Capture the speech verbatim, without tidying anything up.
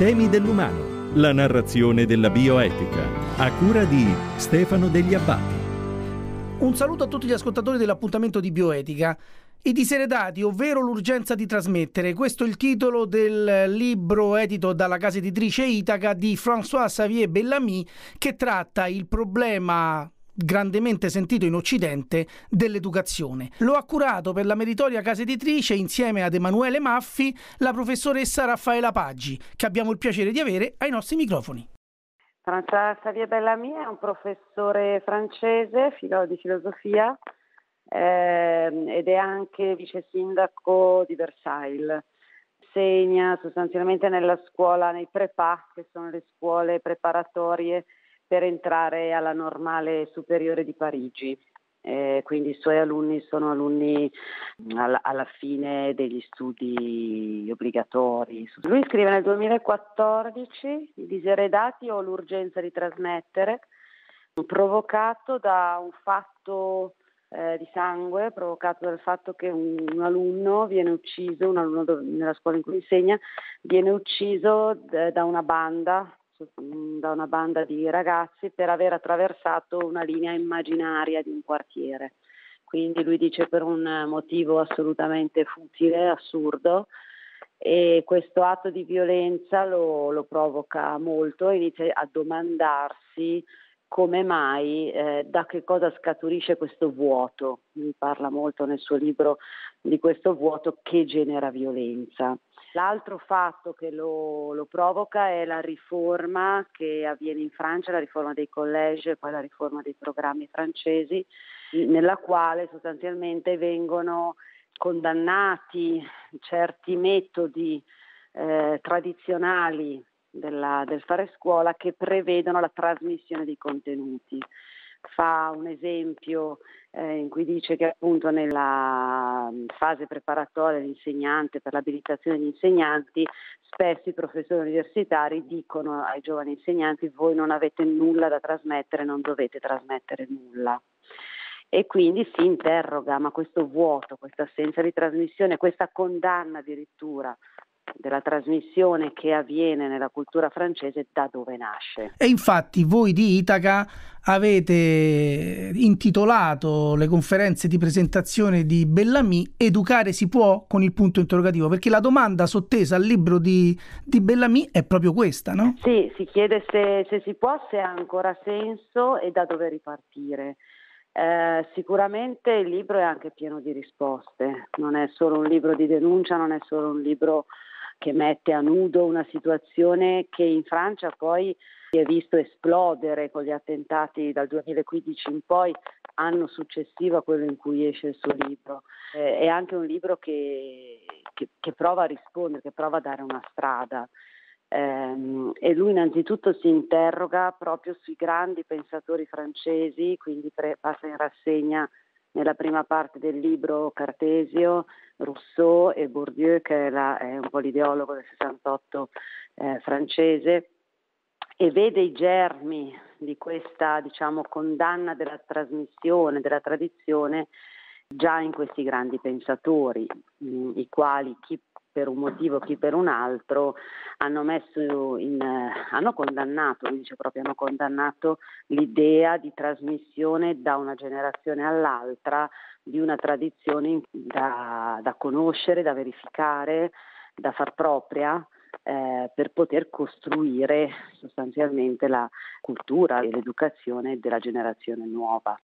Temi dell'umano, la narrazione della bioetica, a cura di Stefano Degli Abbati. Un saluto a tutti gli ascoltatori dell'appuntamento di Bioetica. I diseredati, ovvero l'urgenza di trasmettere. Questo è il titolo del libro edito dalla casa editrice Itaca di François-Xavier Bellamy, che tratta il problema grandemente sentito in Occidente dell'educazione. Lo ha curato per la meritoria casa editrice, insieme ad Emanuele Maffi, la professoressa Raffaela Paggi, che abbiamo il piacere di avere ai nostri microfoni. François-Xavier Bellamy è un professore francese, filo di filosofia, eh, ed è anche vice sindaco di Versailles. Insegna sostanzialmente nella scuola, nei prépà, che sono le scuole preparatorie per entrare alla Normale Superiore di Parigi. Eh, quindi i suoi alunni sono alunni alla, alla fine degli studi obbligatori. Lui scrive nel duemilaquattordici I diseredati o l'urgenza di trasmettere, provocato da un fatto eh, di sangue, provocato dal fatto che un, un alunno viene ucciso, un alunno do, nella scuola in cui insegna, viene ucciso d- da una banda da una banda di ragazzi per aver attraversato una linea immaginaria di un quartiere. Quindi lui dice per un motivo assolutamente futile, assurdo, e questo atto di violenza lo, lo provoca molto e inizia a domandarsi come mai, eh, da che cosa scaturisce questo vuoto. Lui parla molto nel suo libro di questo vuoto che genera violenza. L'altro fatto che lo, lo provoca è la riforma che avviene in Francia, la riforma dei collegi e poi la riforma dei programmi francesi, nella quale sostanzialmente vengono condannati certi metodi eh, tradizionali della, del fare scuola che prevedono la trasmissione di contenuti. Fa un esempio eh, in cui dice che appunto nella fase preparatoria dell'insegnante per l'abilitazione degli insegnanti spesso i professori universitari dicono ai giovani insegnanti: voi non avete nulla da trasmettere, non dovete trasmettere nulla. E quindi si interroga, ma questo vuoto, questa assenza di trasmissione, questa condanna addirittura della trasmissione che avviene nella cultura francese, da dove nasce? E infatti voi di Itaca avete intitolato le conferenze di presentazione di Bellamy "Educare si può?" con il punto interrogativo, perché la domanda sottesa al libro di, di Bellamy è proprio questa, no? Sì, si chiede se, se si può, se ha ancora senso e da dove ripartire. Eh, sicuramente il libro è anche pieno di risposte, non è solo un libro di denuncia, non è solo un libro che mette a nudo una situazione che in Francia poi si è visto esplodere con gli attentati dal duemilaquindici in poi, anno successivo a quello in cui esce il suo libro. Eh, è anche un libro che, che, che prova a rispondere, che prova a dare una strada. Eh, e lui innanzitutto si interroga proprio sui grandi pensatori francesi, quindi pre- passa in rassegna nella prima parte del libro Cartesio, Rousseau e Bourdieu, che è, la, è un po' l'ideologo del sessantotto eh, francese, e vede i germi di questa, diciamo, condanna della trasmissione, della tradizione già in questi grandi pensatori, mh, i quali chi per un motivo, chi per un altro, hanno messo in, eh, hanno condannato, lui dice proprio, hanno condannato l'idea di trasmissione da una generazione all'altra di una tradizione da, da conoscere, da verificare, da far propria, eh, per poter costruire sostanzialmente la cultura e l'educazione della generazione nuova.